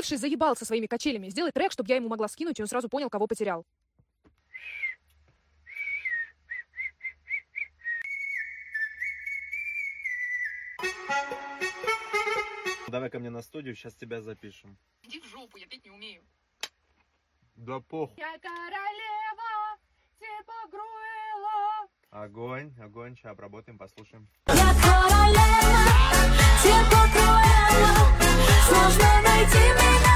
Леший заебал со своими качелями. Сделай трек, чтобы я ему могла скинуть, и он сразу понял, кого потерял. Давай ко мне на студию, сейчас тебя запишем. Иди в жопу, я петь не умею. Да похуй. Я королева, Типогруэла. Огонь, огонь, сейчас обработаем, послушаем. Я королева, Типогруэла. Сложно найти меня.